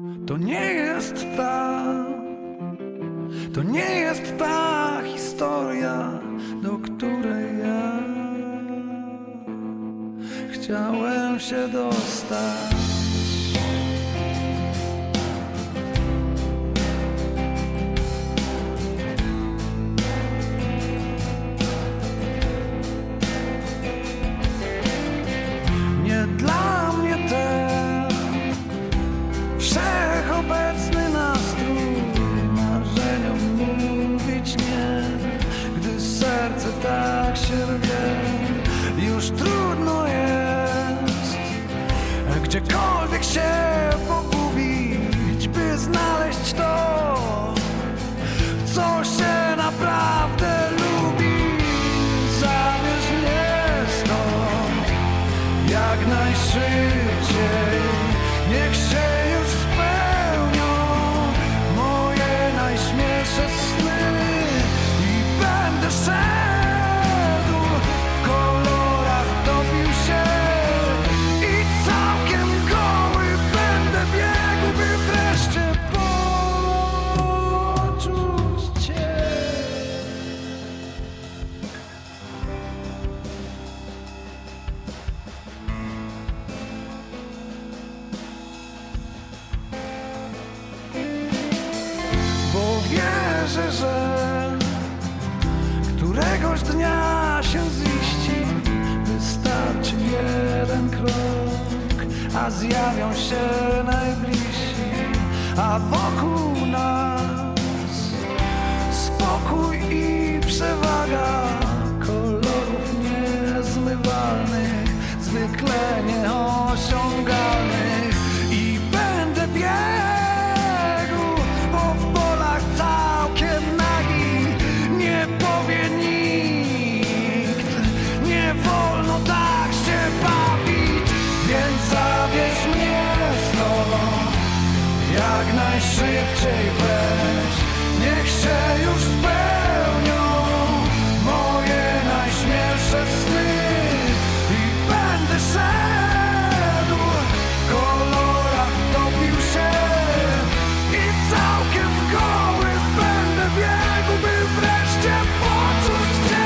To nie jest ta historia, do której ja chciałem się dostać. Nie dla mnie ten wszechobecny nastrój, marzeniom mówić nie, gdy serce tak się rwie. Już trudno jest gdziekolwiek się pogubić, by znaleźć to, co się naprawdę lubi. Zabierz mnie stąd jak najszybciej, niech się już spełnią moje najśmielsze sny i będę szedł w kolorach, topił się i całkiem goły będę biegł, by wreszcie poczuć Cię. Bo wierzę, że któregoś dnia się ziści, wystarczy jeden krok, a zjawią się najbliżsi, a wokół nas spokój i przewaga kolorów niezmywalnych, zwykle nieosiągalnych. I będę biegł po w polach całkiem nagi, nie powie nikt, nie wolno tak się bawić, więc zabierz mnie stąd jak najszybciej, weź, niech się już spełnią moje najśmielsze sny i będę szedł w kolorach, topił się i całkiem goły będę biegł, by wreszcie poczuć Cię.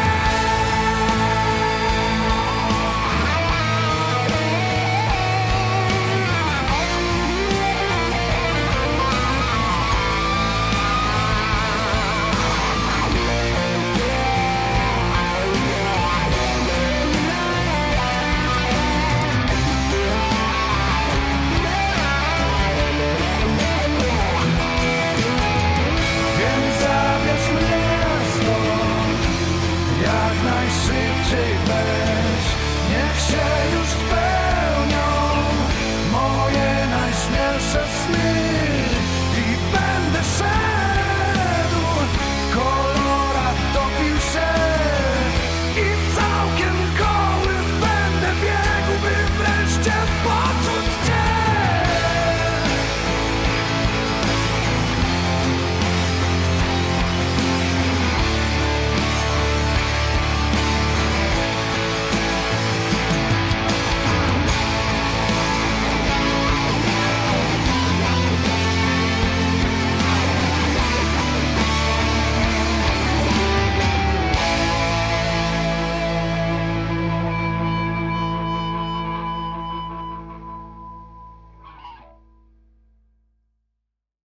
Więc zabierz mnie stąd jak najszybciej, weź, niech się już spełnią moje najśmielsze sny